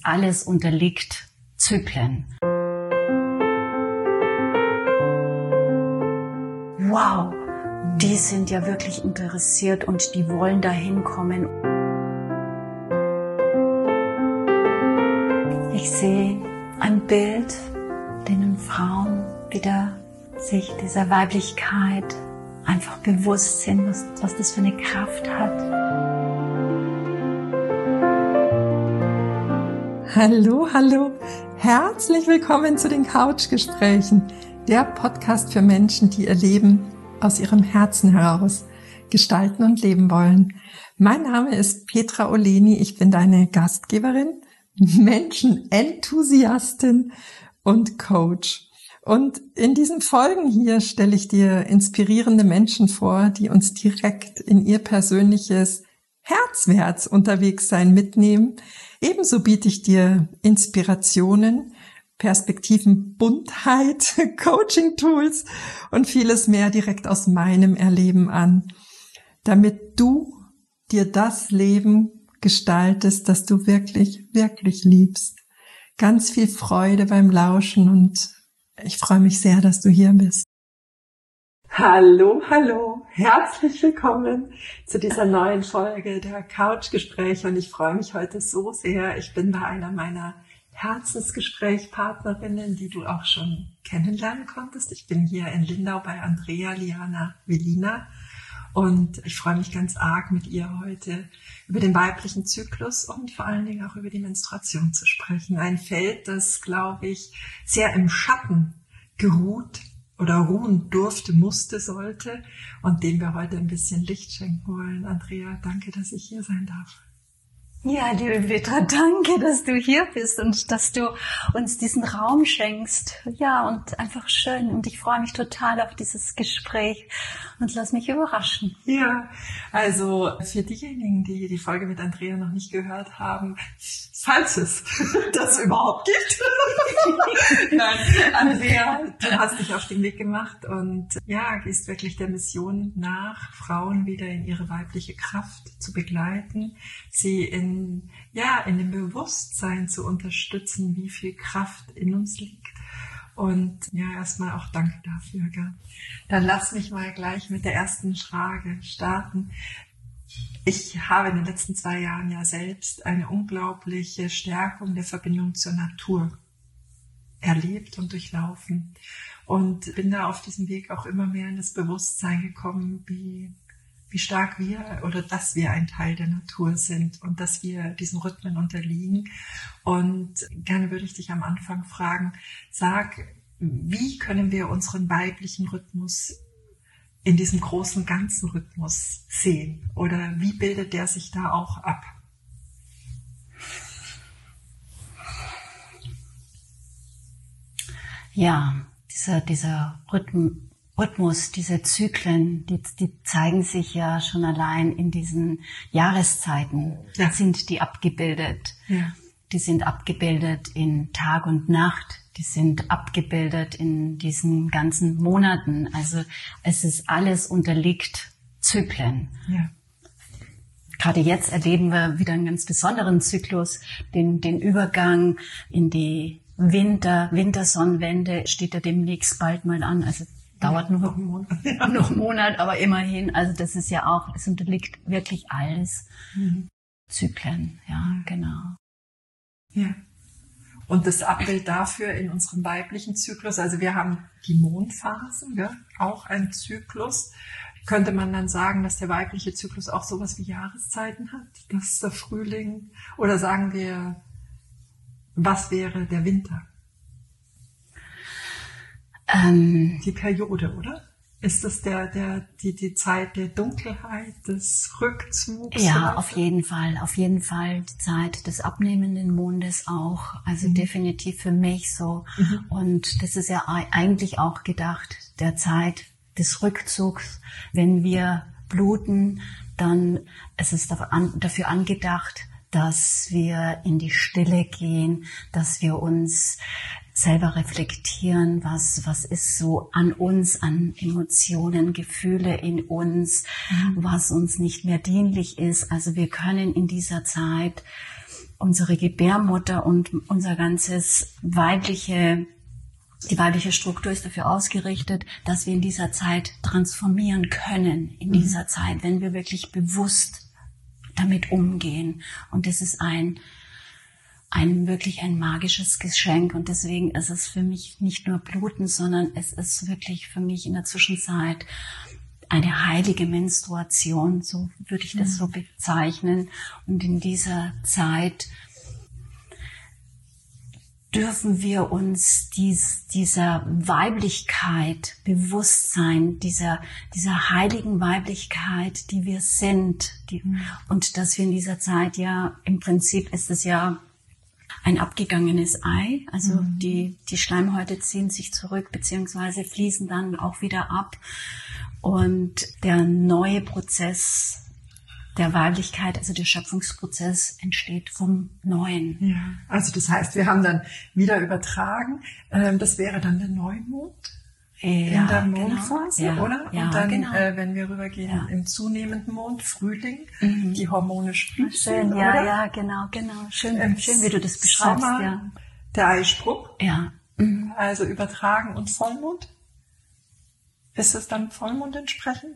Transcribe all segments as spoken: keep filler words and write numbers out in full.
Alles unterliegt Zyklen. Wow, die sind ja wirklich interessiert und die wollen da hinkommen. Ich sehe ein Bild, denen Frauen wieder sich dieser Weiblichkeit einfach bewusst sind, was, was das für eine Kraft hat. Hallo, hallo, herzlich willkommen zu den Couchgesprächen, der Podcast für Menschen, die ihr Leben aus ihrem Herzen heraus gestalten und leben wollen. Mein Name ist Petra Oleni, ich bin deine Gastgeberin, Menschenenthusiastin und Coach. Und in diesen Folgen hier stelle ich dir inspirierende Menschen vor, die uns direkt in ihr persönliches Herzwärts unterwegs sein mitnehmen. Ebenso biete ich dir Inspirationen, Perspektiven, Buntheit, Coaching-Tools und vieles mehr direkt aus meinem Erleben an, damit du dir das Leben gestaltest, das du wirklich, wirklich liebst. Ganz viel Freude beim Lauschen und ich freue mich sehr, dass du hier bist. Hallo, hallo, herzlich willkommen zu dieser neuen Folge der Couchgespräche und ich freue mich heute so sehr. Ich bin bei einer meiner Herzensgesprächspartnerinnen, die du auch schon kennenlernen konntest. Ich bin hier in Lindau bei Andrea Liana Velina und ich freue mich ganz arg, mit ihr heute über den weiblichen Zyklus und vor allen Dingen auch über die Menstruation zu sprechen. Ein Feld, das, glaube ich, sehr im Schatten geruht oder ruhen durfte, musste, sollte und dem wir heute ein bisschen Licht schenken wollen. Andrea, danke, dass ich hier sein darf. Ja, liebe Petra, danke, dass du hier bist und dass du uns diesen Raum schenkst. Ja, und einfach schön. Und ich freue mich total auf dieses Gespräch und lass mich überraschen. Ja, also für diejenigen, die die Folge mit Andrea noch nicht gehört haben, falls es das überhaupt gibt. Nein, Andrea, du hast dich auf den Weg gemacht und ja, gehst wirklich der Mission nach, Frauen wieder in ihre weibliche Kraft zu begleiten, sie in ja, in dem Bewusstsein zu unterstützen, wie viel Kraft in uns liegt. Und ja, erstmal auch danke dafür. Gell? Dann lass mich mal gleich mit der ersten Frage starten. Ich habe in den letzten zwei Jahren ja selbst eine unglaubliche Stärkung der Verbindung zur Natur erlebt und durchlaufen. Und bin da auf diesem Weg auch immer mehr in das Bewusstsein gekommen, wie wie stark wir oder dass wir ein Teil der Natur sind und dass wir diesen Rhythmen unterliegen. Und gerne würde ich dich am Anfang fragen, sag, wie können wir unseren weiblichen Rhythmus in diesem großen ganzen Rhythmus sehen? Oder wie bildet der sich da auch ab? Ja, dieser, dieser Rhythmus, Rhythmus, diese Zyklen, die, die zeigen sich ja schon allein in diesen Jahreszeiten, ja. Sind die abgebildet. Ja. Die sind abgebildet in Tag und Nacht, die sind abgebildet in diesen ganzen Monaten. Also es ist alles unterliegt Zyklen. Ja. Gerade jetzt erleben wir wieder einen ganz besonderen Zyklus, den, den Übergang in die Winter, Wintersonnenwende steht ja demnächst bald mal an. Also dauert nur noch einen Monat. Ja. noch einen Monat, aber immerhin, also das ist ja auch, es unterliegt wirklich alles mhm. Zyklen, ja, genau. Ja. Und das Abbild dafür in unserem weiblichen Zyklus, also wir haben die Mondphasen, ja, auch ein Zyklus. Könnte man dann sagen, dass der weibliche Zyklus auch sowas wie Jahreszeiten hat? Das ist der Frühling, oder sagen wir, was wäre der Winter? Ähm, die Periode, oder? Ist das der, der, die, die Zeit der Dunkelheit, des Rückzugs? Ja, auf jeden Fall, auf jeden Fall die Zeit des abnehmenden Mondes auch. Also mhm. definitiv für mich so. Mhm. Und das ist ja eigentlich auch gedacht, der Zeit des Rückzugs. Wenn wir bluten, dann ist es dafür angedacht, dass wir in die Stille gehen, dass wir uns selber reflektieren, was, was ist so an uns, an Emotionen, Gefühle in uns, mhm. was uns nicht mehr dienlich ist. Also wir können in dieser Zeit unsere Gebärmutter und unser ganzes weibliche, die weibliche Struktur ist dafür ausgerichtet, dass wir in dieser Zeit transformieren können, in dieser Zeit, wenn wir wirklich bewusst damit umgehen. Und das ist ein, ein wirklich ein magisches Geschenk. Und deswegen ist es für mich nicht nur Bluten, sondern es ist wirklich für mich in der Zwischenzeit eine heilige Menstruation, so würde ich das so bezeichnen. Und in dieser Zeit dürfen wir uns dies, dieser Weiblichkeit bewusst sein, dieser, dieser heiligen Weiblichkeit, die wir sind. Die, mhm. Und dass wir in dieser Zeit ja, im Prinzip ist es ja ein abgegangenes Ei, also mhm. die, die Schleimhäute ziehen sich zurück, beziehungsweise fließen dann auch wieder ab. Und der neue Prozess der Weiblichkeit, also der Schöpfungsprozess, entsteht vom Neuen. Ja, also das heißt, wir haben dann wieder übertragen, ähm, das wäre dann der Neumond ja, in der Mondphase, genau. ja, oder? Und ja, dann, genau. äh, wenn wir rübergehen ja. im zunehmenden Mond, Frühling, mhm. die Hormone sprießen, schön, ja, oder? ja, genau, genau. Schön, Im schön, wie du das beschreibst. Sommer, ja. der Eisprung, ja. Mhm. also übertragen und Vollmond. Ist es dann Vollmond entsprechend?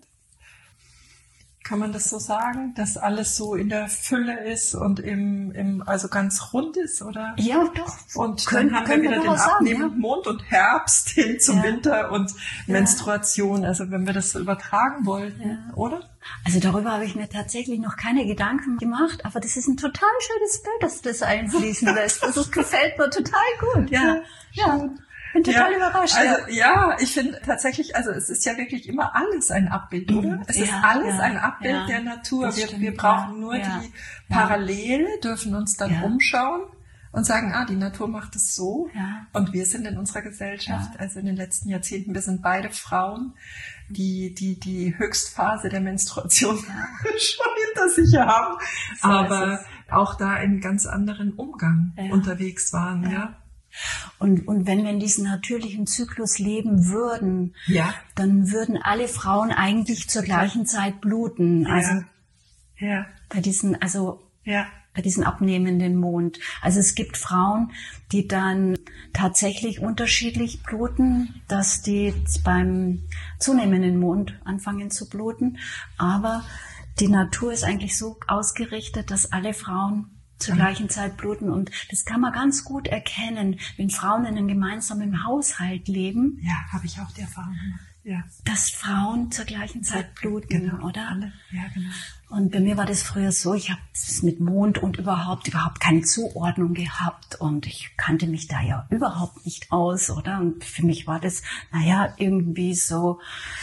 Kann man das so sagen, dass alles so in der Fülle ist und im, im also ganz rund ist, oder? Ja, doch. Und können, dann haben können wir wieder wir den abnehmenden ja. Mond und Herbst hin zum ja. Winter und ja. Menstruation. Also wenn wir das so übertragen wollten, ja. oder? Also darüber habe ich mir tatsächlich noch keine Gedanken gemacht, aber das ist ein total schönes Bild, dass du das einfließen lässt. Das gefällt mir total gut. Ja, ja. ja. Bin total ja, überrascht. Also ja, ich finde tatsächlich, also es ist ja wirklich immer alles ein Abbild, oder? Es ja, ist alles ja, ein Abbild ja, der Natur. Wir, stimmt, wir brauchen ja, nur ja, die Parallele, dürfen uns dann ja. umschauen und sagen, ah, die Natur macht es so. Ja. Und wir sind in unserer Gesellschaft, ja. also in den letzten Jahrzehnten, wir sind beide Frauen, die die die Höchstphase der Menstruation ja. schon hinter sich haben, so aber auch da in ganz anderen Umgang ja. unterwegs waren, ja. ja. Und, und wenn wir in diesem natürlichen Zyklus leben würden, ja. dann würden alle Frauen eigentlich zur gleichen Zeit bluten. Ja. Also ja. bei diesen, also ja. bei diesem abnehmenden Mond. Also es gibt Frauen, die dann tatsächlich unterschiedlich bluten, dass die beim zunehmenden Mond anfangen zu bluten. Aber die Natur ist eigentlich so ausgerichtet, dass alle Frauen zur gleichen Zeit bluten. Und das kann man ganz gut erkennen, wenn Frauen in einem gemeinsamen Haushalt leben. Ja, habe ich auch die Erfahrung gemacht. Ja. Dass Frauen zur gleichen Zeit bluten, genau, oder? Alle. Ja, genau. Und bei mir war das früher so, ich habe das mit Mond und überhaupt, überhaupt keine Zuordnung gehabt und ich kannte mich da ja überhaupt nicht aus, oder? Und für mich war das, naja, irgendwie so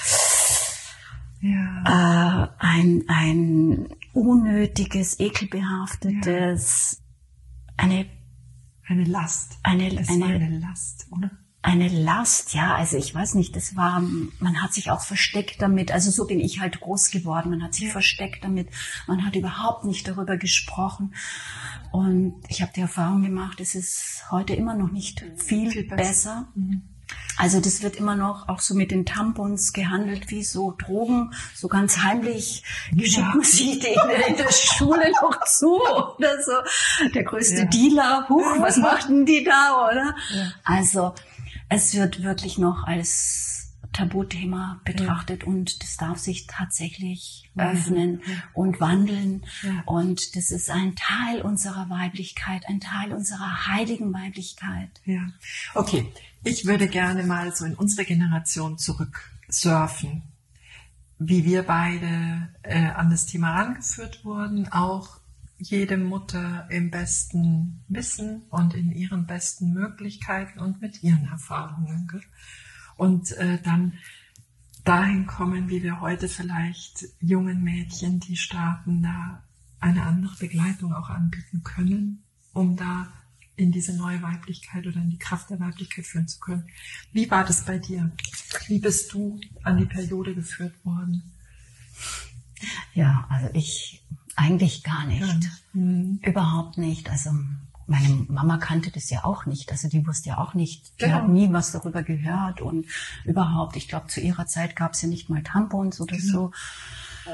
ja. äh, ein, ein unnötiges, ekelbehaftetes, ja. eine, eine Last. Eine, es eine, war eine Last, oder? Eine Last, ja, also ich weiß nicht, das war, man hat sich auch versteckt damit, also so bin ich halt groß geworden, man hat sich ja. versteckt damit, man hat überhaupt nicht darüber gesprochen und ich habe die Erfahrung gemacht, es ist heute immer noch nicht viel, viel besser. besser. Mhm. Also das wird immer noch auch so mit den Tampons gehandelt wie so Drogen, so ganz heimlich schicken ja. sie denen in der Schule noch zu oder so. Der größte ja. Dealer, huch, was machten die da, oder? Ja. Also es wird wirklich noch als Tabuthema betrachtet ja. und das darf sich tatsächlich ja. öffnen ja. und wandeln. Ja. Und das ist ein Teil unserer Weiblichkeit, ein Teil unserer heiligen Weiblichkeit. Ja, okay. Ich würde gerne mal so in unsere Generation zurück surfen, wie wir beide äh, an das Thema rangeführt wurden, auch jede Mutter im besten Wissen und in ihren besten Möglichkeiten und mit ihren Erfahrungen. Gell? Und äh, dann dahin kommen, wie wir heute vielleicht jungen Mädchen, die starten, da eine andere Begleitung auch anbieten können, um da in diese neue Weiblichkeit oder in die Kraft der Weiblichkeit führen zu können. Wie war das bei dir? Wie bist du an die Periode geführt worden? Ja, also ich eigentlich gar nicht. Ja. Mhm. Überhaupt nicht. Also meine Mama kannte das ja auch nicht. Also die wusste ja auch nicht. Die genau. hat nie was darüber gehört und überhaupt. Ich glaube, zu ihrer Zeit gab es ja nicht mal Tampons oder genau. so.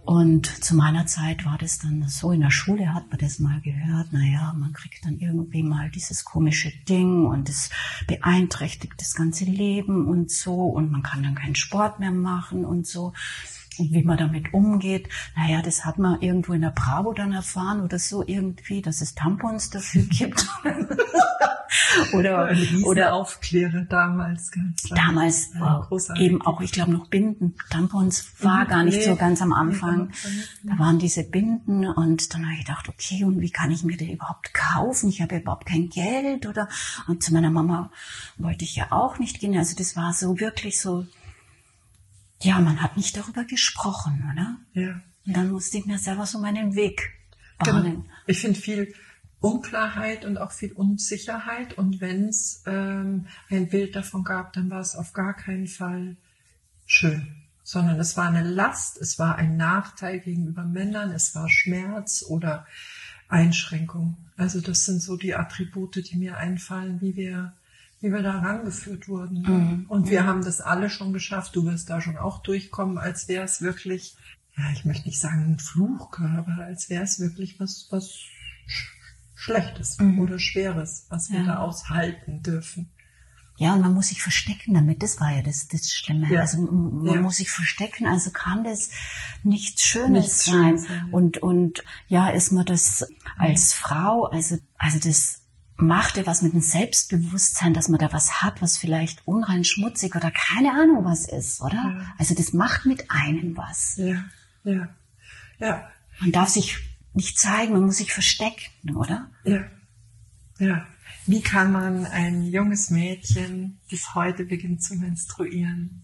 Und zu meiner Zeit war das dann so, in der Schule hat man das mal gehört, naja, man kriegt dann irgendwie mal dieses komische Ding und es beeinträchtigt das ganze Leben und so und man kann dann keinen Sport mehr machen und so. Und wie man damit umgeht, naja, das hat man irgendwo in der Bravo dann erfahren oder so irgendwie, dass es Tampons dafür gibt. oder oder Aufklärer damals ganz klar. Damals war eben auch, ich glaube, noch Binden. Tampons war mhm, gar nicht nee, so ganz am Anfang. Nee, da waren diese Binden und dann habe ich gedacht, okay, und wie kann ich mir die überhaupt kaufen? Ich habe ja überhaupt kein Geld oder und zu meiner Mama wollte ich ja auch nicht gehen. Also das war so wirklich so. Ja, man hat nicht darüber gesprochen, oder? Ja. Und dann musste ich mir selber so meinen Weg bahnen. Genau. Ich finde viel Unklarheit und auch viel Unsicherheit. Und wenn es ähm, ein Bild davon gab, dann war es auf gar keinen Fall schön. Sondern es war eine Last, es war ein Nachteil gegenüber Männern, es war Schmerz oder Einschränkung. Also das sind so die Attribute, die mir einfallen, wie wir... wie wir da rangeführt wurden. Mhm. Und wir mhm. haben das alle schon geschafft. Du wirst da schon auch durchkommen, als wäre es wirklich, ja, ich möchte nicht sagen ein Fluchkörper, als wäre es wirklich was, was Sch- Schlechtes mhm. oder Schweres, was wir ja. da aushalten dürfen. Ja, und man muss sich verstecken damit. Das war ja das, das Schlimme. Ja. Also man ja. muss sich verstecken. Also kann das nichts Schönes nichts sein. sein. Und und ja, ist man das als Frau, also also das machte was mit dem Selbstbewusstsein, dass man da was hat, was vielleicht unrein, schmutzig oder keine Ahnung was ist, oder? Ja. Also das macht mit einem was. Ja, ja, ja. Man darf sich nicht zeigen, man muss sich verstecken, oder? Ja, ja. Wie kann man ein junges Mädchen, das heute beginnt zu menstruieren,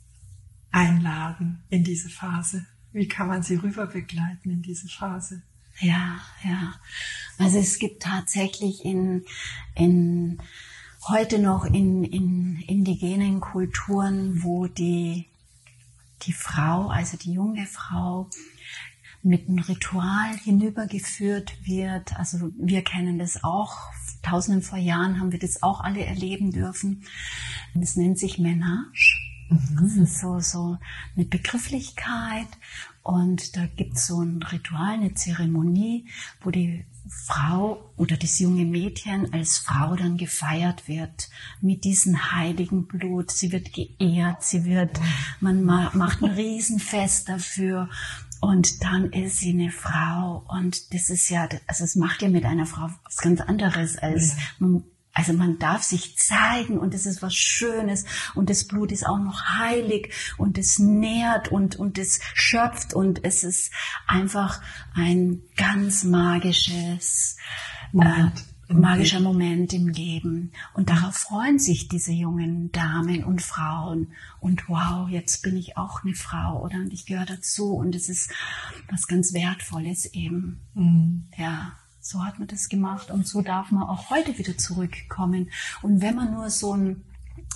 einladen in diese Phase? Wie kann man sie rüber begleiten in diese Phase? Ja, ja. Also es gibt tatsächlich in, in heute noch in, in indigenen Kulturen, wo die, die Frau, also die junge Frau, mit einem Ritual hinübergeführt wird. Also wir kennen das auch. Tausenden vor Jahren haben wir das auch alle erleben dürfen. Das nennt sich Menage. Mhm. Das ist so, so eine Begrifflichkeit. Und da gibt es so ein Ritual, eine Zeremonie, wo die Frau oder das junge Mädchen als Frau dann gefeiert wird mit diesem heiligen Blut. Sie wird geehrt, sie wird, man macht ein Riesenfest dafür und dann ist sie eine Frau und das ist ja, also es macht ja mit einer Frau was ganz anderes als man. Also man darf sich zeigen und es ist was Schönes und das Blut ist auch noch heilig und es nährt und und es schöpft und es ist einfach ein ganz magisches Moment. Äh, magischer Moment im Leben. Und darauf freuen sich diese jungen Damen und Frauen. Und wow, jetzt bin ich auch eine Frau, oder? Und ich gehöre dazu und es ist was ganz Wertvolles eben. Mhm. Ja. So hat man das gemacht und so darf man auch heute wieder zurückkommen. Und wenn man nur so einen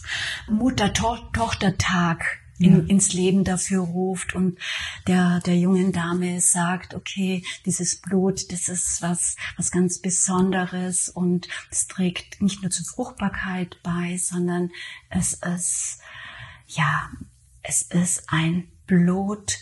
Mutter-Tochter-Tag in, ja. ins Leben dafür ruft und der, der jungen Dame sagt, okay, dieses Blut, das ist was, was ganz Besonderes und es trägt nicht nur zur Fruchtbarkeit bei, sondern es ist, ja, es ist ein Blut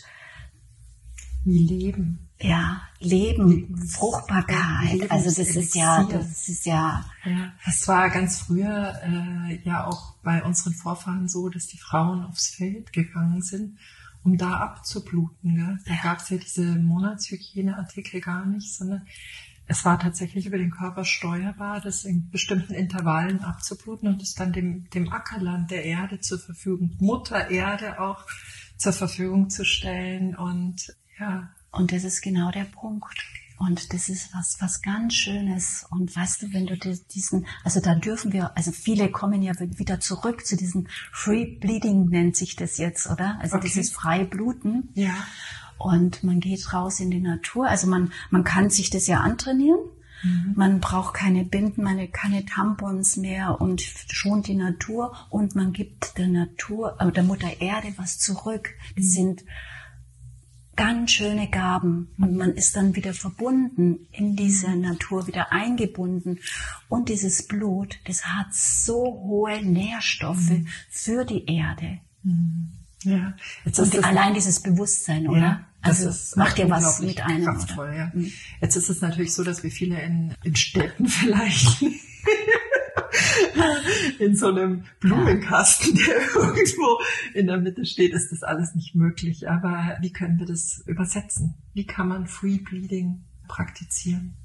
wie Leben. Ja, Leben, Fruchtbarkeit, also das ist ja, das ist ja. Ja, das war ganz früher äh, ja auch bei unseren Vorfahren so, dass die Frauen aufs Feld gegangen sind, um da abzubluten. Gell? Da ja. gab es ja diese Monatshygieneartikel gar nicht, sondern es war tatsächlich über den Körper steuerbar, das in bestimmten Intervallen abzubluten und es dann dem, dem Ackerland der Erde zur Verfügung, Mutter Erde auch zur Verfügung zu stellen und ja. Und das ist genau der Punkt. Und das ist was, was ganz Schönes. Und weißt du, wenn du diesen, also da dürfen wir, also viele kommen ja wieder zurück zu diesem Free Bleeding nennt sich das jetzt, oder? Also okay. Dieses freie Bluten. Ja. Und man geht raus in die Natur. Also man, man kann sich das ja antrainieren. Mhm. Man braucht keine Binden, man keine Tampons mehr und schont die Natur. Und man gibt der Natur, äh, der Mutter Erde was zurück. Das mhm. sind ganz schöne Gaben und man ist dann wieder verbunden, in diese Natur wieder eingebunden und dieses Blut, das hat so hohe Nährstoffe mhm. für die Erde. Mhm. Ja. Jetzt und allein dieses Bewusstsein, oder? Ja, also das ist macht ja was mit einem. Kraftvoll, ja. Mhm. Jetzt ist es natürlich so, dass wir viele in, in Städten vielleicht in so einem Blumenkasten, der irgendwo in der Mitte steht, ist das alles nicht möglich. Aber wie können wir das übersetzen? Wie kann man Free Bleeding praktizieren?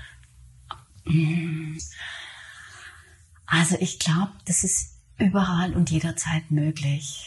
Also ich glaube, das ist überall und jederzeit möglich.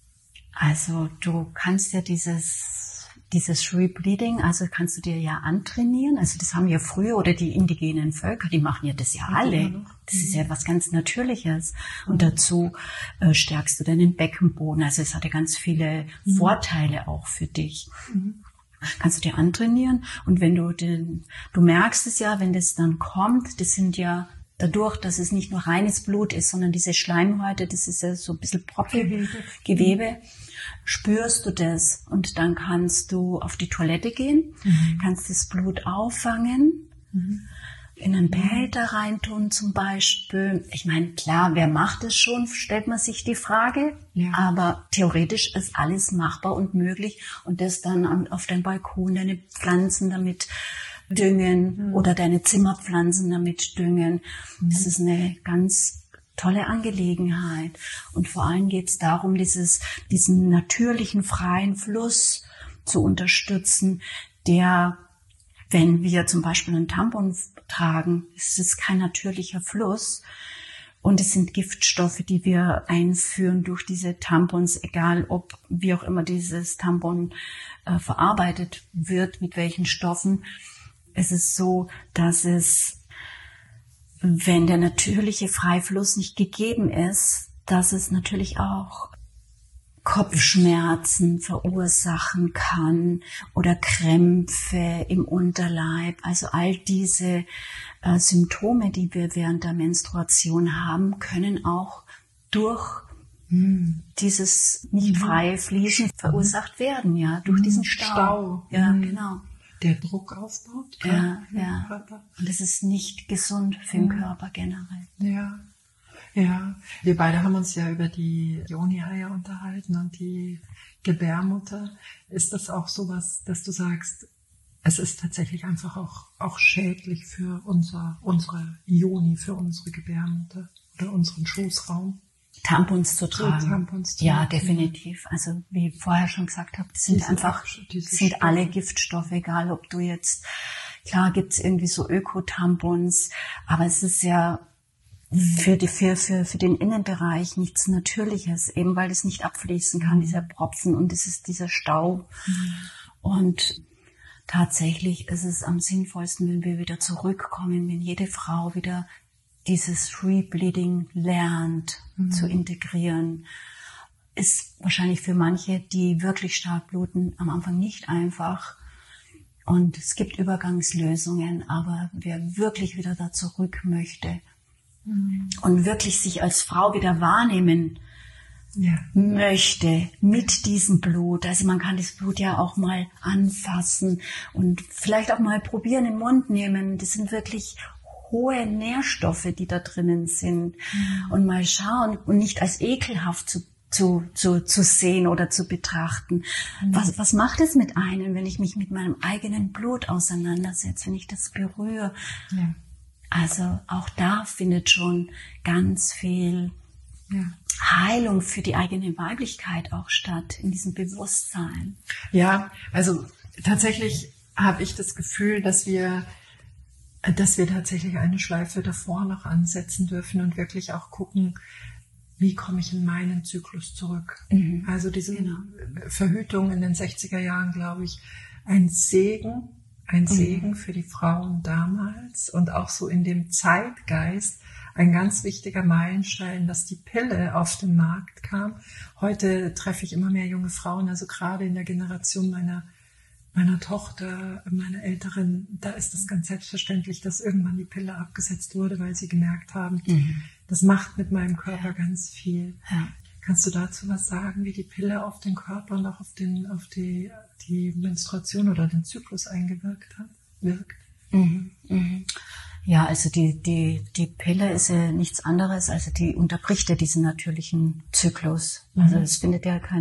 Also du kannst ja dieses, dieses Free Bleeding, also kannst du dir ja antrainieren. Also das haben ja früher oder die indigenen Völker, die machen ja das ja alle. Das ist ja was ganz Natürliches. Und dazu äh, stärkst du deinen Beckenboden. Also es hat ja ganz viele mhm. Vorteile auch für dich. Mhm. Kannst du dir antrainieren. Und wenn du den, du merkst es ja, wenn das dann kommt, das sind ja dadurch, dass es nicht nur reines Blut ist, sondern diese Schleimhäute, das ist ja so ein bisschen Proppe, Gewebe. Gewebe, spürst du das und dann kannst du auf die Toilette gehen, mhm. kannst das Blut auffangen, mhm. in einen Behälter reintun zum Beispiel. Ich meine, klar, wer macht es schon, stellt man sich die Frage, ja. aber theoretisch ist alles machbar und möglich und das dann auf deinem Balkon, deine Pflanzen damit düngen mhm. oder deine Zimmerpflanzen damit düngen. Mhm. Das ist eine ganz tolle Angelegenheit. Und vor allem geht es darum, dieses, diesen natürlichen, freien Fluss zu unterstützen, der, wenn wir zum Beispiel einen Tampon tragen, es ist kein natürlicher Fluss. Und es sind Giftstoffe, die wir einführen durch diese Tampons, egal ob, wie auch immer dieses Tampon äh, verarbeitet wird, mit welchen Stoffen. Es ist so, dass es, wenn der natürliche Freifluss nicht gegeben ist, dass es natürlich auch Kopfschmerzen verursachen kann oder Krämpfe im Unterleib. Also all diese äh, Symptome, die wir während der Menstruation haben, können auch durch hm. dieses nicht freie Fließen verursacht werden, ja, durch diesen Stau. Stau. Ja, hm. genau. Der Druck aufbaut. Ja, ja. Körper. Und das ist nicht gesund für den ja. Körper generell. Ja, ja. Wir beide haben uns ja über die Yoni-Eier unterhalten und die Gebärmutter. Ist das auch sowas, dass du sagst, es ist tatsächlich einfach auch, auch schädlich für unser, unsere Yoni, für unsere Gebärmutter oder unseren Schoßraum? Tampons zu tragen. Tampons zu ja, tragen. definitiv. Also wie ich vorher schon gesagt habe, das sind diese einfach, diese sind Stoffe. Alle Giftstoffe, egal ob du jetzt, klar gibt's irgendwie so Öko-Tampons, aber es ist ja für die, für, für, für den Innenbereich nichts Natürliches, eben weil es nicht abfließen kann, mhm. dieser Propfen und es ist dieser Stau. Mhm. Und tatsächlich ist es am sinnvollsten, wenn wir wieder zurückkommen, wenn jede Frau wieder dieses Free Bleeding lernt mhm. zu integrieren, ist wahrscheinlich für manche, die wirklich stark bluten, am Anfang nicht einfach. Und es gibt Übergangslösungen, aber wer wirklich wieder da zurück möchte mhm. und wirklich sich als Frau wieder wahrnehmen ja. möchte mit diesem Blut, also man kann das Blut ja auch mal anfassen und vielleicht auch mal probieren, in den Mund nehmen, das sind wirklich hohe Nährstoffe, die da drinnen sind mhm. und mal schauen und nicht als ekelhaft zu, zu, zu, zu sehen oder zu betrachten. Mhm. Was, was macht es mit einem, wenn ich mich mit meinem eigenen Blut auseinandersetze, wenn ich das berühre? Ja. Also auch da findet schon ganz viel ja. Heilung für die eigene Weiblichkeit auch statt, in diesem Bewusstsein. Ja, also tatsächlich habe ich das Gefühl, dass wir dass wir tatsächlich eine Schleife davor noch ansetzen dürfen und wirklich auch gucken, wie komme ich in meinen Zyklus zurück. Mhm. Also diese genau. Verhütung in den sechziger Jahren, glaube ich, ein Segen, ein mhm. Segen für die Frauen damals und auch so in dem Zeitgeist ein ganz wichtiger Meilenstein, dass die Pille auf den Markt kam. Heute treffe ich immer mehr junge Frauen, also gerade in der Generation meiner meiner Tochter, meiner Älteren, da ist das ganz selbstverständlich, dass irgendwann die Pille abgesetzt wurde, weil sie gemerkt haben, mhm. das macht mit meinem Körper ja. ganz viel. Ja. Kannst du dazu was sagen, wie die Pille auf den Körper und auch auf den, auf die, die Menstruation oder den Zyklus eingewirkt hat, wirkt? Mhm. Mhm. Ja, also die, die, die Pille ist ja nichts anderes, also die unterbricht ja diesen natürlichen Zyklus. Mhm. Also es findet ja kein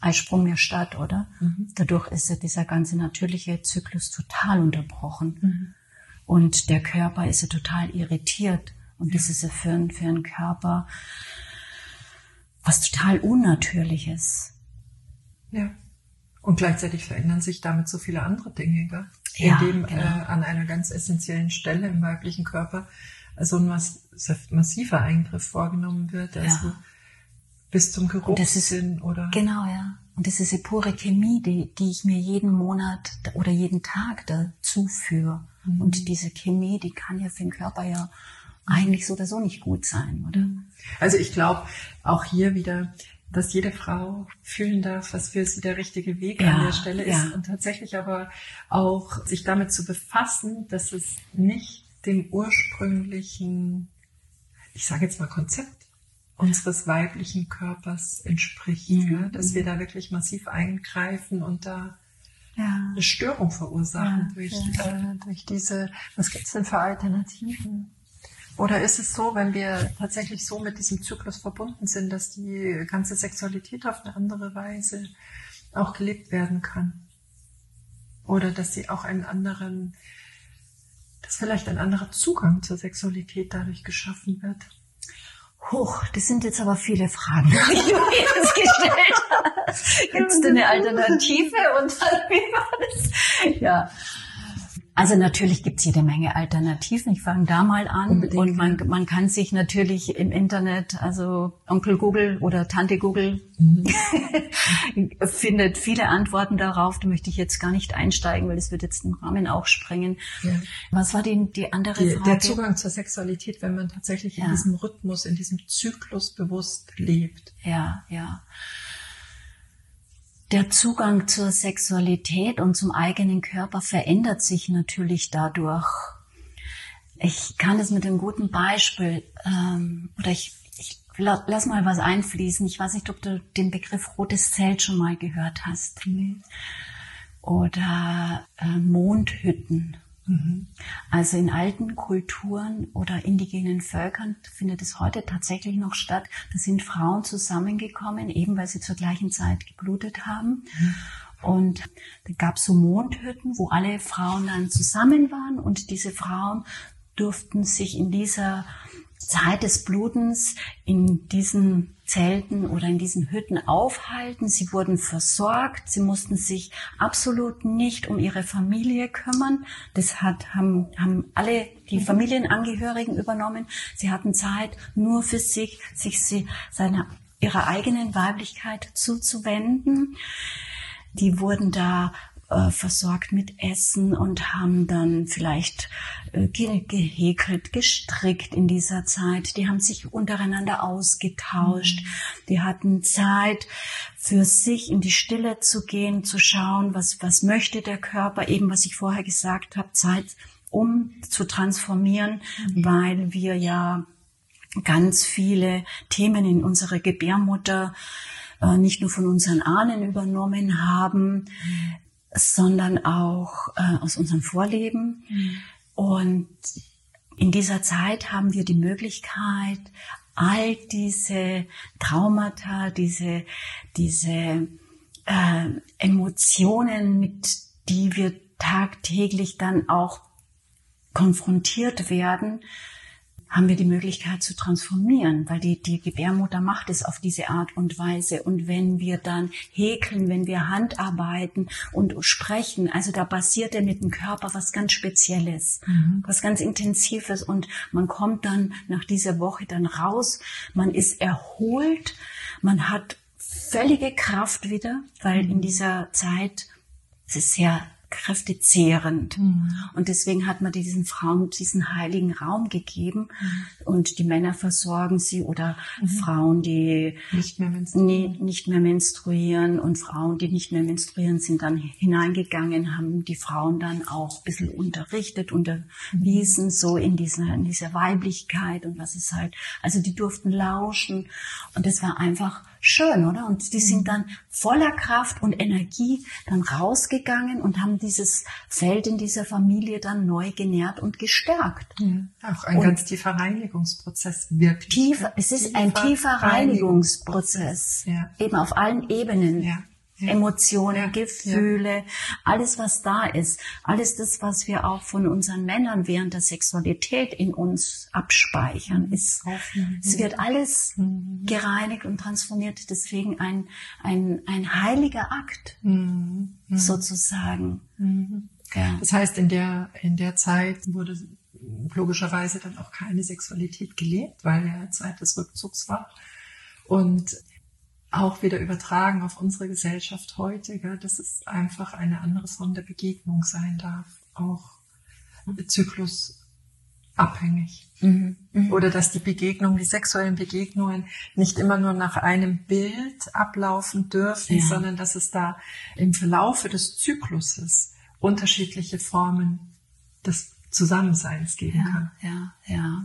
Eisprung mehr statt, oder? Mhm. Dadurch ist ja dieser ganze natürliche Zyklus total unterbrochen. Mhm. Und der Körper ist ja total irritiert. Und ja. das ist ja für, einen, für einen Körper was total Unnatürliches. Ja. Und gleichzeitig verändern sich damit so viele andere Dinge, gell? Ja, indem genau. äh, an einer ganz essentiellen Stelle im weiblichen Körper so ein mass- massiver Eingriff vorgenommen wird, also ja. bis zum Geruchssinn oder... Genau, ja. Und das ist die pure Chemie, die, die ich mir jeden Monat oder jeden Tag dazu führe. Mhm. Und diese Chemie, die kann ja für den Körper ja eigentlich so oder so nicht gut sein, oder? Also ich glaube auch hier wieder, dass jede Frau fühlen darf, was für sie der richtige Weg ja, an der Stelle ist. Ja. Und tatsächlich aber auch sich damit zu befassen, dass es nicht dem ursprünglichen, ich sage jetzt mal Konzept unseres weiblichen Körpers entspricht. Mhm. Ja? Dass wir da wirklich massiv eingreifen und da ja. eine Störung verursachen ja, durch, ja. Äh, durch diese, was gibt's denn für Alternativen? Oder ist es so, wenn wir tatsächlich so mit diesem Zyklus verbunden sind, dass die ganze Sexualität auf eine andere Weise auch gelebt werden kann? Oder dass sie auch einen anderen, dass vielleicht ein anderer Zugang zur Sexualität dadurch geschaffen wird? Huch, das sind jetzt aber viele Fragen, die du jetzt gestellt hast. Gibt es eine Alternative und dann wie war das? Ja. Also natürlich gibt's jede Menge Alternativen. Ich fange da mal an. Unbedingt. Und man, man kann sich natürlich im Internet, also Onkel Google oder Tante Google, mhm. findet viele Antworten darauf. Da möchte ich jetzt gar nicht einsteigen, weil das wird jetzt den Rahmen auch sprengen. Ja. Was war die, die andere die, Frage? Der Zugang zur Sexualität, wenn man tatsächlich ja. in diesem Rhythmus, in diesem Zyklus bewusst lebt. Ja, ja. Der Zugang zur Sexualität und zum eigenen Körper verändert sich natürlich dadurch. Ich kann es mit einem guten Beispiel, ähm, oder ich, ich lass mal was einfließen. Ich weiß nicht, ob du den Begriff rotes Zelt schon mal gehört hast. Mhm. Oder äh, Mondhütten. Mhm. Also in alten Kulturen oder indigenen Völkern findet es heute tatsächlich noch statt. Da sind Frauen zusammengekommen, eben weil sie zur gleichen Zeit geblutet haben. Mhm. Und da gab es so Mondhütten, wo alle Frauen dann zusammen waren. Und diese Frauen durften sich in dieser Zeit des Blutens in diesen Zelten oder in diesen Hütten aufhalten. Sie wurden versorgt. Sie mussten sich absolut nicht um ihre Familie kümmern. Das hat, haben, haben alle die Familienangehörigen übernommen. Sie hatten Zeit nur für sich, sich sie, seiner, ihrer eigenen Weiblichkeit zuzuwenden. Die wurden da versorgt mit Essen und haben dann vielleicht äh, gehäkelt, gestrickt in dieser Zeit. Die haben sich untereinander ausgetauscht. Mhm. Die hatten Zeit für sich in die Stille zu gehen, zu schauen, was, was möchte der Körper, eben was ich vorher gesagt habe, Zeit um zu transformieren, mhm. weil wir ja ganz viele Themen in unserer Gebärmutter äh, nicht nur von unseren Ahnen übernommen haben, mhm. sondern auch äh, aus unserem Vorleben. Mhm. Und in dieser Zeit haben wir die Möglichkeit, all diese Traumata, diese, diese äh, Emotionen, mit die wir tagtäglich dann auch konfrontiert werden, haben wir die Möglichkeit zu transformieren, weil die, die Gebärmutter macht es auf diese Art und Weise. Und wenn wir dann häkeln, wenn wir Handarbeiten und sprechen, also da passiert ja mit dem Körper was ganz Spezielles, mhm. was ganz Intensives. Und man kommt dann nach dieser Woche dann raus, man ist erholt, man hat völlige Kraft wieder, weil mhm. in dieser Zeit, es ist sehr kräftezehrend. Mhm. Und deswegen hat man diesen Frauen diesen heiligen Raum gegeben. Mhm. Und die Männer versorgen sie oder mhm. Frauen, die nicht mehr menstruieren. Nie, nicht mehr menstruieren. Und Frauen, die nicht mehr menstruieren, sind dann hineingegangen, haben die Frauen dann auch ein bisschen unterrichtet, unterwiesen, mhm. so in dieser, in dieser Weiblichkeit und was ist halt. Also die durften lauschen. Und das war einfach schön, oder? Und die sind dann voller Kraft und Energie dann rausgegangen und haben dieses Feld in dieser Familie dann neu genährt und gestärkt. Ja, auch ein und ganz tiefer Reinigungsprozess, wirklich. Tiefer, es ist tiefer ein tiefer Reinigungsprozess, ja. Eben auf allen Ebenen. Ja. ja. Emotionen, ja. Gefühle, ja. alles was da ist, alles das, was wir auch von unseren Männern während der Sexualität in uns abspeichern, mhm. ist, mhm. es wird alles mhm. gereinigt und transformiert, deswegen ein, ein, ein heiliger Akt, mhm. sozusagen. Mhm. Ja. Das heißt, in der, in der Zeit wurde logischerweise dann auch keine Sexualität gelebt, weil ja Zeit des Rückzugs war. Und auch wieder übertragen auf unsere Gesellschaft heute, gell, dass es einfach eine andere Form der Begegnung sein darf, auch zyklusabhängig. Mhm. Mhm. Oder dass die Begegnungen, die sexuellen Begegnungen nicht immer nur nach einem Bild ablaufen dürfen, ja. sondern dass es da im Verlaufe des Zykluses unterschiedliche Formen des Zusammenseins geben ja, kann. Ja, ja.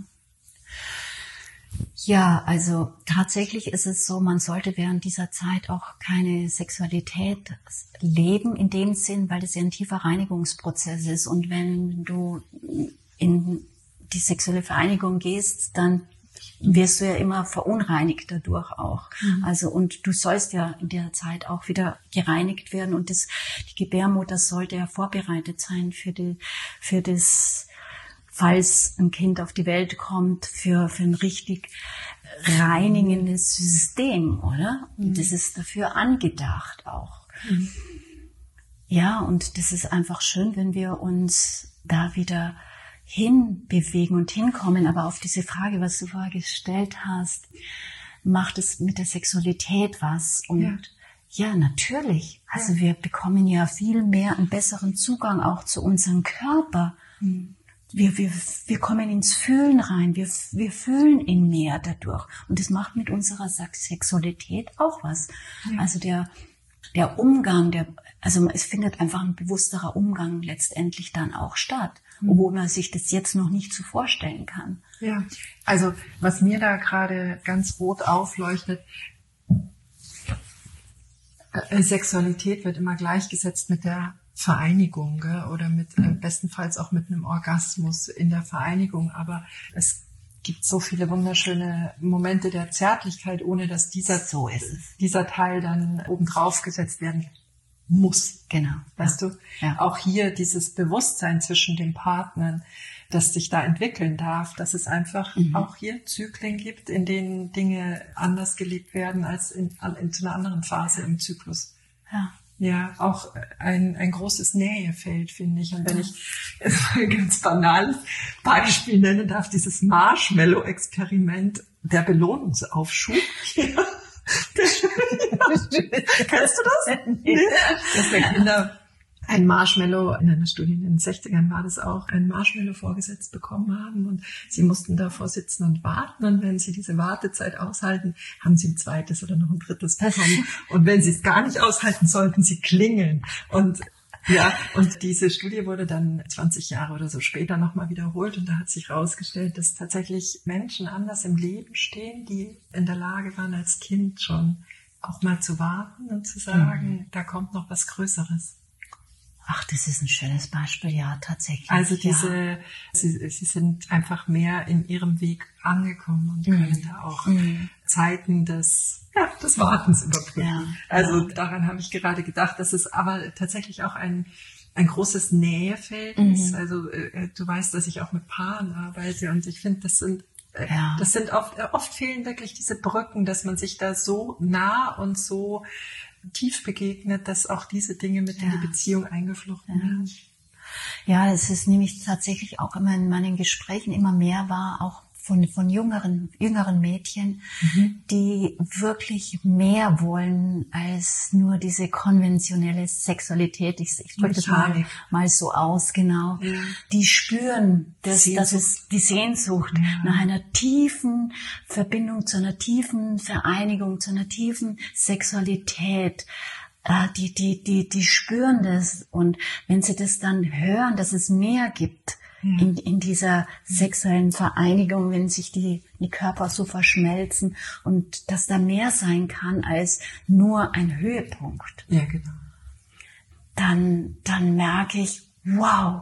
Ja, also tatsächlich ist es so, man sollte während dieser Zeit auch keine Sexualität leben in dem Sinn, weil das ja ein tiefer Reinigungsprozess ist. Und wenn du in die sexuelle Vereinigung gehst, dann wirst du ja immer verunreinigt dadurch auch. Mhm. Also, und du sollst ja in der Zeit auch wieder gereinigt werden und das, die Gebärmutter sollte ja vorbereitet sein für die, für das, falls ein Kind auf die Welt kommt, für, für ein richtig reinigendes System, oder? Und mhm. das ist dafür angedacht auch. Mhm. Ja, und das ist einfach schön, wenn wir uns da wieder hinbewegen und hinkommen. Aber auf diese Frage, was du vorher gestellt hast, macht es mit der Sexualität was? Und ja, ja natürlich. Also ja. wir bekommen ja viel mehr einen besseren Zugang auch zu unserem Körper. Mhm. Wir, wir, wir kommen ins Fühlen rein, wir, wir fühlen ihn mehr dadurch. Und das macht mit unserer Sexualität auch was. Ja. Also der, der Umgang, der, also es findet einfach ein bewussterer Umgang letztendlich dann auch statt. Mhm. Obwohl man sich das jetzt noch nicht so vorstellen kann. Ja, also was mir da gerade ganz rot aufleuchtet, äh, Sexualität wird immer gleichgesetzt mit der Vereinigung, gell? Oder mit äh, bestenfalls auch mit einem Orgasmus in der Vereinigung, aber es gibt so viele wunderschöne Momente der Zärtlichkeit, ohne dass dieser so ist es. dieser Teil dann obendrauf gesetzt werden muss. Genau. Weißt ja. du? Ja. Auch hier dieses Bewusstsein zwischen den Partnern, das sich da entwickeln darf, dass es einfach mhm. auch hier Zyklen gibt, in denen Dinge anders gelebt werden als in, in einer anderen Phase im Zyklus. Ja. Ja, auch ein, ein großes Nähefeld, finde ich. Und wenn ich ein ganz banales Beispiel nennen darf, dieses Marshmallow-Experiment, der Belohnungsaufschub. Ja. Kennst du das? Nee. Dass der Kinder ein Marshmallow, in einer Studie in den sechzigern war das auch, ein Marshmallow vorgesetzt bekommen haben und sie mussten davor sitzen und warten und wenn sie diese Wartezeit aushalten, haben sie ein zweites oder noch ein drittes bekommen und wenn sie es gar nicht aushalten, sollten sie klingeln und ja, und diese Studie wurde dann zwanzig Jahre oder so später nochmal wiederholt und da hat sich herausgestellt, dass tatsächlich Menschen anders im Leben stehen, die in der Lage waren, als Kind schon auch mal zu warten und zu sagen, mhm. da kommt noch was Größeres. Ach, das ist ein schönes Beispiel, ja, tatsächlich. Also diese, ja. sie, sie sind einfach mehr in ihrem Weg angekommen und können mhm. da auch mhm. Zeiten des, ja, des Wartens überbrücken. Ja. Also daran habe ich gerade gedacht, dass es aber tatsächlich auch ein, ein großes Nähefeld mhm. ist. Also äh, du weißt, dass ich auch mit Paaren arbeite und ich finde, das sind äh, ja. das sind oft, oft fehlen wirklich diese Brücken, dass man sich da so nah und so tief begegnet, dass auch diese Dinge mit ja. in die Beziehung eingeflochten werden. Ja, es ist nämlich tatsächlich auch immer in meinen Gesprächen immer mehr war, auch von, von jüngeren, jüngeren Mädchen, mhm. die wirklich mehr wollen als nur diese konventionelle Sexualität. Ich, ich drücke das mal, mal so aus, genau. Ja. Die spüren, dass, dass es die Sehnsucht ja. nach einer tiefen Verbindung, zu einer tiefen Vereinigung, zu einer tiefen Sexualität. Die, die, die, die spüren das. Und wenn sie das dann hören, dass es mehr gibt, In, in dieser sexuellen Vereinigung, wenn sich die, die Körper so verschmelzen und dass da mehr sein kann als nur ein Höhepunkt. Ja, genau. Dann, dann merke ich, wow,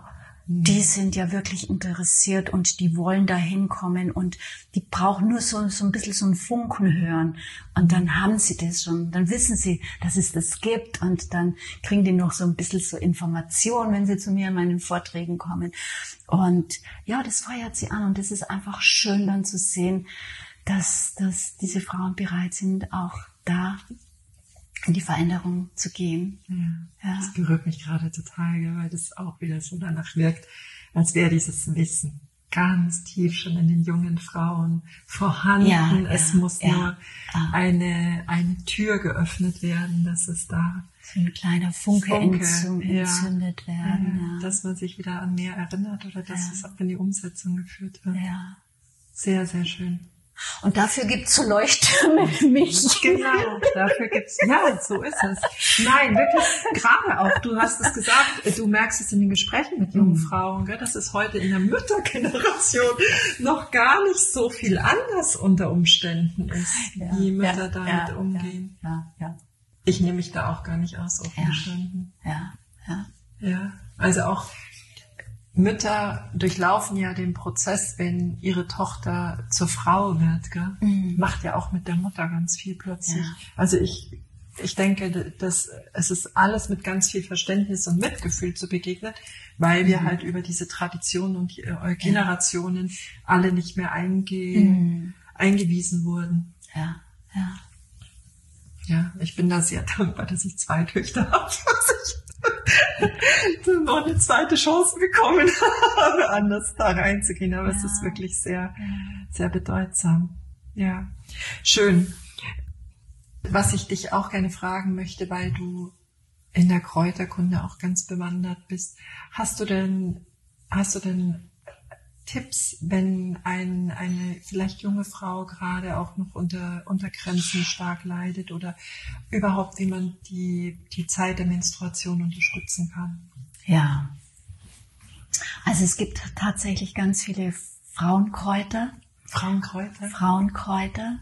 die sind ja wirklich interessiert und die wollen da hinkommen und die brauchen nur so, so ein bisschen so ein Funken hören und dann haben sie das schon, dann wissen sie, dass es das gibt und dann kriegen die noch so ein bisschen so Informationen, wenn sie zu mir in meinen Vorträgen kommen und ja, das feuert sie an und das ist einfach schön dann zu sehen, dass, dass diese Frauen bereit sind, auch da in die Veränderung zu gehen. Ja, ja. Das berührt mich gerade total, weil das auch wieder so danach wirkt, als wäre dieses Wissen ganz tief schon in den jungen Frauen vorhanden. Ja, es ja, muss ja, nur ja. eine eine Tür geöffnet werden, dass es da so ein kleiner Funke, Funke entzündet, ja. entzündet werden. Ja, dass man sich wieder an mehr erinnert oder dass es auch in die Umsetzung geführt wird. Ja. Sehr, sehr schön. Und dafür gibt's so Leuchttürme für mich. Genau, dafür gibt's, ja, so ist es. Nein, wirklich, gerade auch, du hast es gesagt, du merkst es in den Gesprächen mit jungen Frauen, gell, dass es heute in der Müttergeneration noch gar nicht so viel anders unter Umständen ist, ja, wie Mütter ja, damit ja, umgehen. Ja, ja. Ich nehme mich da auch gar nicht aus, offen gestanden. Ja, ja. Ja, also auch Mütter durchlaufen ja den Prozess, wenn ihre Tochter zur Frau wird, gell? Mhm. Macht ja auch mit der Mutter ganz viel plötzlich. Ja. Also ich, ich denke, dass es ist alles mit ganz viel Verständnis und Mitgefühl zu begegnen, weil wir mhm. halt über diese Traditionen und äh, Generationen ja. alle nicht mehr einge, mhm. eingewiesen wurden. Ja, ja. Ja, ich bin da sehr dankbar, dass ich zwei Töchter habe, dass ich noch eine zweite Chance bekommen habe, anders da reinzugehen. Aber ja. es ist wirklich sehr, sehr bedeutsam. Ja, schön. Was ich dich auch gerne fragen möchte, weil du in der Kräuterkunde auch ganz bewandert bist, hast du denn, hast du denn Tipps, wenn ein, eine vielleicht junge Frau gerade auch noch unter, unter Grenzen stark leidet oder überhaupt, wie man die, die Zeit der Menstruation unterstützen kann? Ja, also es gibt tatsächlich ganz viele Frauenkräuter. Frauenkräuter? Frauenkräuter.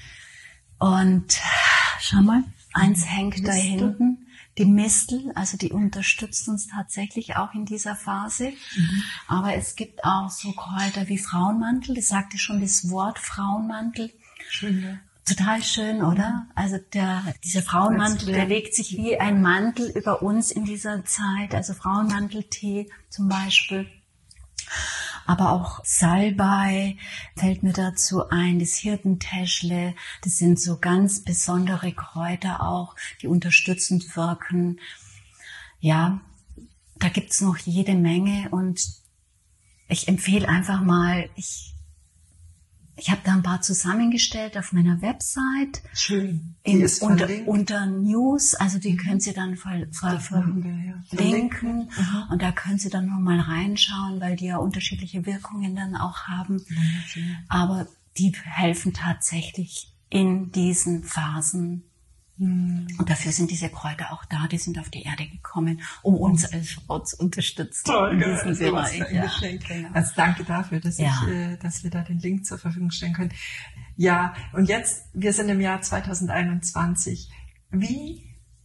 Und schau mal, eins hängt Mistel. Da hinten. Die Mistel, also die unterstützt uns tatsächlich auch in dieser Phase. Mhm. Aber es gibt auch so Kräuter wie Frauenmantel. Das sagte schon das Wort Frauenmantel. Schön, ja. Total schön, oder? Also der, dieser Frauenmantel, der legt sich wie ein Mantel über uns in dieser Zeit. Also Frauenmanteltee zum Beispiel. Aber auch Salbei fällt mir dazu ein, das Hirtentäschle, das sind so ganz besondere Kräuter auch, die unterstützend wirken. Ja, da gibt's noch jede Menge und ich empfehle einfach mal, ich Ich habe da ein paar zusammengestellt auf meiner Website. Schön. In, unter, unter News, also die können Sie dann ver, ver, verlinken. verlinken. Mhm. Und da können Sie dann nochmal reinschauen, weil die ja unterschiedliche Wirkungen dann auch haben. Mhm. Aber die helfen tatsächlich in diesen Phasen. Mhm. Und dafür sind diese Kräuter auch da, die sind auf die Erde gekommen, um uns als Frau zu unterstützen. Toll, in diesem Bereich. Ja, genau. Also danke dafür, dass, ja. ich, äh, dass wir da den Link zur Verfügung stellen können. Ja, und jetzt, wir sind im Jahr zwanzig einundzwanzig. Wie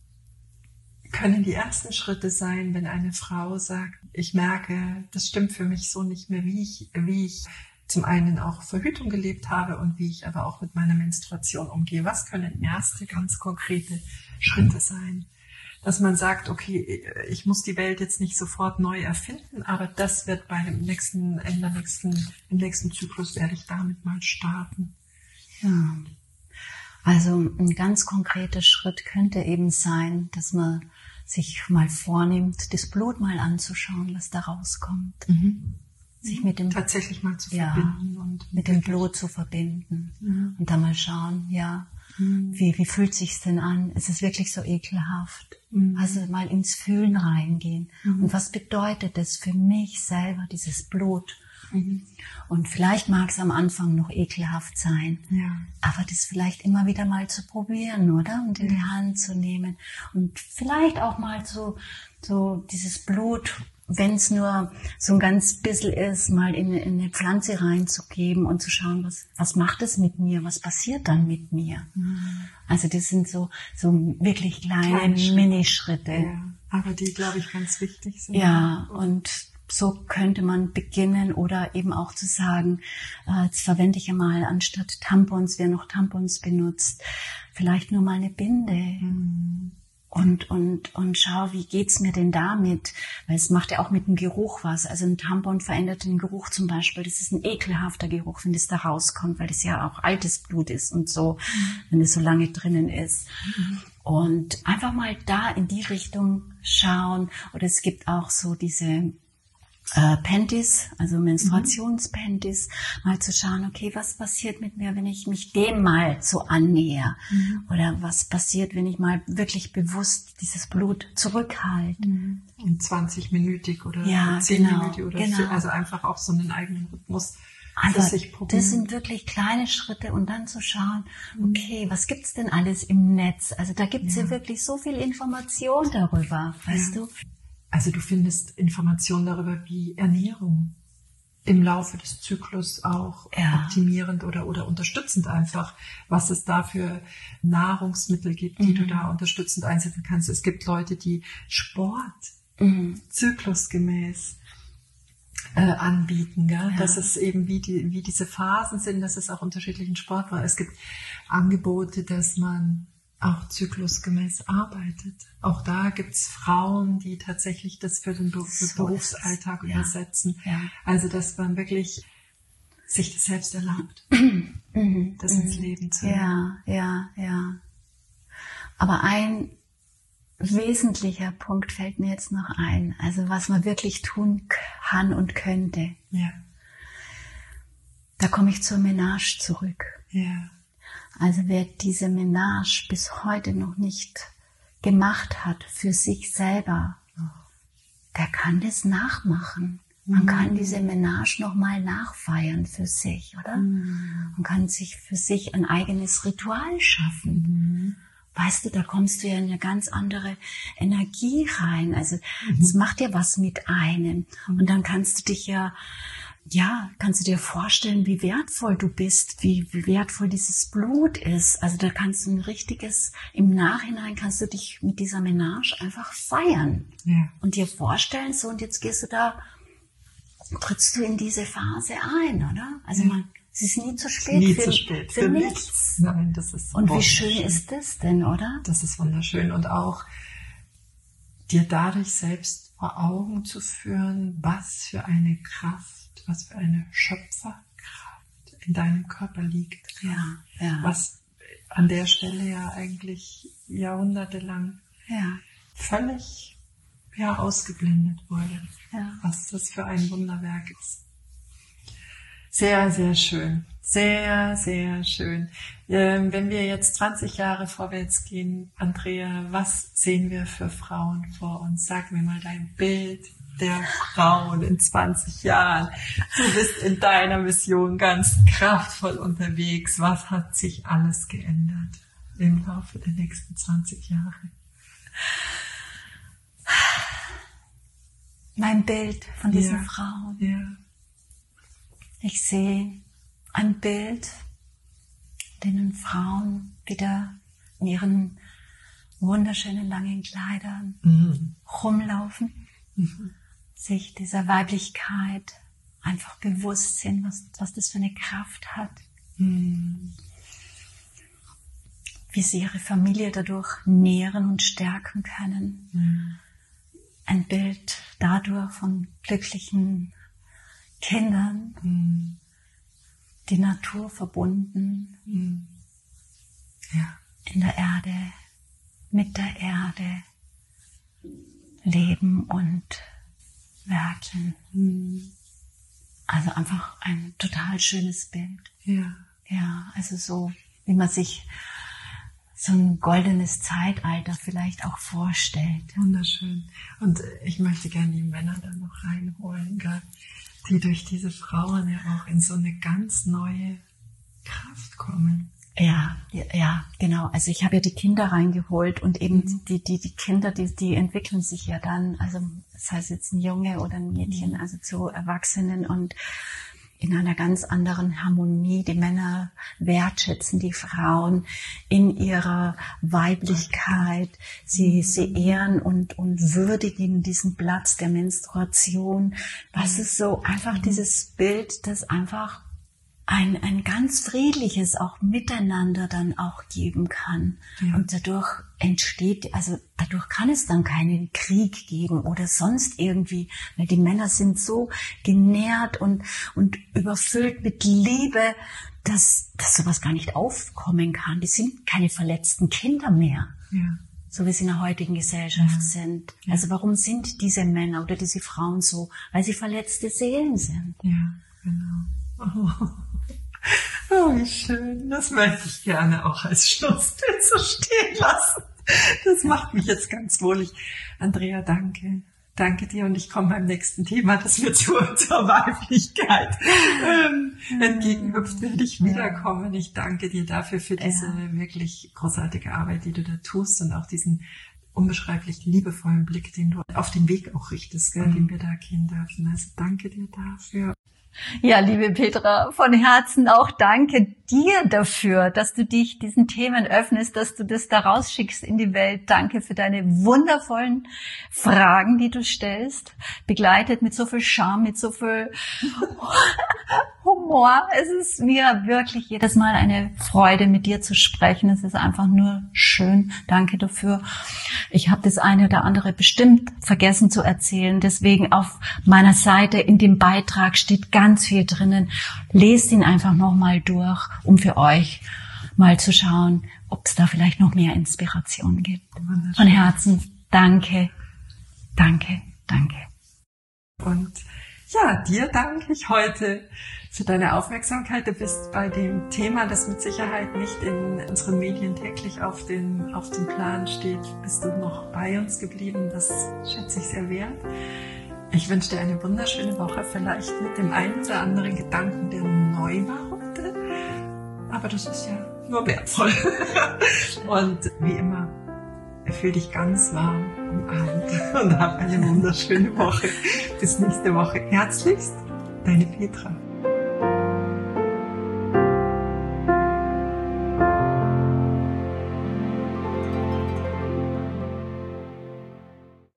können die ersten Schritte sein, wenn eine Frau sagt, ich merke, das stimmt für mich so nicht mehr, wie ich, wie ich zum einen auch Verhütung gelebt habe und wie ich aber auch mit meiner Menstruation umgehe. Was können erste ganz konkrete Schritte sein? Dass man sagt, okay, ich muss die Welt jetzt nicht sofort neu erfinden, aber das wird bei dem nächsten, in der nächsten, im nächsten Zyklus werde ich damit mal starten. Ja. Also ein ganz konkreter Schritt könnte eben sein, dass man sich mal vornimmt, das Blut mal anzuschauen, was da rauskommt. Mhm. Sich mit dem tatsächlich mal zu ja, verbinden und mit dem Blut zu verbinden mhm. und dann mal schauen, ja, mhm. wie wie fühlt sich's denn an? Ist es wirklich so ekelhaft? Mhm. Also mal ins Fühlen reingehen mhm. und was bedeutet das für mich selber, dieses Blut? Mhm. Und vielleicht mag es am Anfang noch ekelhaft sein, ja. aber das vielleicht immer wieder mal zu probieren, oder? Und in ja. die Hand zu nehmen und vielleicht auch mal so so dieses Blut, wenn es nur so ein ganz bisschen ist, mal in, in eine Pflanze reinzugeben und zu schauen, was was macht es mit mir, was passiert dann mit mir. Mhm. Also das sind so so wirklich kleine, kleine Minischritte. Ja, aber die, glaube ich, ganz wichtig sind. Ja, und so könnte man beginnen oder eben auch zu sagen, äh, jetzt verwende ich ja mal anstatt Tampons, wer noch Tampons benutzt, vielleicht nur mal eine Binde. Mhm. Und, und, und schau, wie geht's mir denn damit? Weil es macht ja auch mit dem Geruch was. Also ein Tampon verändert den Geruch zum Beispiel. Das ist ein ekelhafter Geruch, wenn das da rauskommt, weil das ja auch altes Blut ist und so, mhm. wenn es so lange drinnen ist. Mhm. Und einfach mal da in die Richtung schauen. Oder es gibt auch so diese Äh, Panties, also Menstruationspanties, mhm. mal zu schauen, okay, was passiert mit mir, wenn ich mich dem mal so annähe? Mhm. Oder was passiert, wenn ich mal wirklich bewusst dieses Blut zurückhalte? Mhm. In zwanzig-minütig oder ja, zehn-minütig genau, oder genau. so, also einfach auch so einen eigenen Rhythmus also, für sich probieren. Das sind wirklich kleine Schritte und dann zu schauen, okay, was gibt's denn alles im Netz? Also da gibt's ja, ja wirklich so viel Information darüber, weißt ja. du? Also du findest Informationen darüber, wie Ernährung im Laufe des Zyklus auch ja. optimierend oder, oder unterstützend einfach, was es da für Nahrungsmittel gibt, die mhm. du da unterstützend einsetzen kannst. Es gibt Leute, die Sport mhm. zyklusgemäß äh, anbieten, gell? Ja. Dass es eben wie, die, wie diese Phasen sind, dass es auch unterschiedlichen Sport war. Es gibt Angebote, dass man auch zyklusgemäß arbeitet. Auch da gibt's Frauen, die tatsächlich das für den Be- so Berufsalltag ja. übersetzen. Ja. Also, dass man wirklich sich das selbst erlaubt, mhm. das mhm. ins Leben zu nehmen. Ja, ja, ja. Aber ein wesentlicher Punkt fällt mir jetzt noch ein. Also, was man wirklich tun kann und könnte. Ja. Da komme ich zur Menage zurück. Ja. Also wer diese Menage bis heute noch nicht gemacht hat für sich selber, der kann das nachmachen. Man mhm. kann diese Menage nochmal nachfeiern für sich, oder? Mhm. Man kann sich für sich ein eigenes Ritual schaffen. Mhm. Weißt du, da kommst du ja in eine ganz andere Energie rein. Also es mhm. macht ja was mit einem. Mhm. Und dann kannst du dich ja Ja, kannst du dir vorstellen, wie wertvoll du bist, wie, wie wertvoll dieses Blut ist. Also da kannst du ein richtiges, im Nachhinein kannst du dich mit dieser Menage einfach feiern. Ja. Und dir vorstellen, so und jetzt gehst du da, trittst du in diese Phase ein, oder? Also ja. man, es ist nie zu spät, nie für, zu spät für, für nichts. nichts. Nein, das ist und wie schön ist das denn, oder? Das ist wunderschön. Und auch dir dadurch selbst vor Augen zu führen, was für eine Kraft, was für eine Schöpferkraft in deinem Körper liegt. Ja, ja. Was an der Stelle ja eigentlich jahrhundertelang ja. völlig ja, ausgeblendet wurde. Ja. Was das für ein Wunderwerk ist. Sehr, sehr schön. Sehr, sehr schön. Ähm, wenn wir jetzt zwanzig Jahre vorwärts gehen, Andrea, was sehen wir für Frauen vor uns? Sag mir mal dein Bild der Frauen in zwanzig Jahren. Du bist in deiner Mission ganz kraftvoll unterwegs. Was hat sich alles geändert im Laufe der nächsten zwanzig Jahre? Mein Bild von diesen ja, Frauen. Ja. Ich sehe ein Bild, in denen Frauen wieder in ihren wunderschönen langen Kleidern mhm. rumlaufen, mhm. sich dieser Weiblichkeit einfach bewusst sind, was, was das für eine Kraft hat. Mhm. Wie sie ihre Familie dadurch nähren und stärken können. Mhm. Ein Bild dadurch von glücklichen Kindern, mhm. die Natur verbunden, mhm. ja. in der Erde, mit der Erde leben und werkeln. Mhm. Also einfach ein total schönes Bild. Ja. Ja, also so, wie man sich so ein goldenes Zeitalter vielleicht auch vorstellt. Wunderschön. Und ich möchte gerne die Männer da noch reinholen, gell? Die durch diese Frauen ja auch in so eine ganz neue Kraft kommen. Ja, ja, genau. Also ich habe ja die Kinder reingeholt und eben mhm. die, die, die Kinder, die, die entwickeln sich ja dann, also das heißt jetzt ein Junge oder ein Mädchen, mhm. also zu Erwachsenen und in einer ganz anderen Harmonie. Die Männer wertschätzen die Frauen in ihrer Weiblichkeit. Sie, sie ehren und, und würdigen diesen Platz der Menstruation. Was ist so einfach dieses Bild, das einfach ein, ein ganz friedliches auch Miteinander dann auch geben kann. Ja. Und dadurch entsteht, also dadurch kann es dann keinen Krieg geben oder sonst irgendwie, weil die Männer sind so genährt und, und überfüllt mit Liebe, dass, dass sowas gar nicht aufkommen kann. Die sind keine verletzten Kinder mehr. Ja. So wie sie in der heutigen Gesellschaft ja. sind. Ja. Also warum sind diese Männer oder diese Frauen so? Weil sie verletzte Seelen sind. Ja, genau. Oh. Oh, wie schön. Das möchte ich gerne auch als Schlussbild so stehen lassen. Das macht mich jetzt ganz wohlig. Andrea, danke. Danke dir. Und ich komme beim nächsten Thema, das mir zu unserer Weiblichkeit ähm, entgegenhüpft, werde ich wiederkommen. Ich danke dir dafür für diese ja. wirklich großartige Arbeit, die du da tust und auch diesen unbeschreiblich liebevollen Blick, den du auf den Weg auch richtest, gell, mhm. den wir da gehen dürfen. Also danke dir dafür. Ja, liebe Petra, von Herzen auch danke dir dafür, dass du dich diesen Themen öffnest, dass du das da rausschickst in die Welt. Danke für deine wundervollen Fragen, die du stellst, begleitet mit so viel Charme, mit so viel Humor. Es ist mir wirklich jedes Mal eine Freude, mit dir zu sprechen. Es ist einfach nur schön. Danke dafür. Ich habe das eine oder andere bestimmt vergessen zu erzählen. Deswegen auf meiner Seite in dem Beitrag steht ganz viel drinnen. Lest ihn einfach nochmal durch, um für euch mal zu schauen, ob es da vielleicht noch mehr Inspiration gibt. Von Herzen danke, danke, danke. Und ja, dir danke ich heute für deine Aufmerksamkeit. Du bist bei dem Thema, das mit Sicherheit nicht in unseren Medien täglich auf den, auf dem Plan steht, bist du noch bei uns geblieben. Das schätze ich sehr wert. Ich wünsche dir eine wunderschöne Woche, vielleicht mit dem einen oder anderen Gedanken, der neu war heute. Aber das ist ja nur wertvoll. Und wie immer, fühl dich ganz warm umarmt und hab eine wunderschöne Woche. Bis nächste Woche. Herzlichst, deine Petra.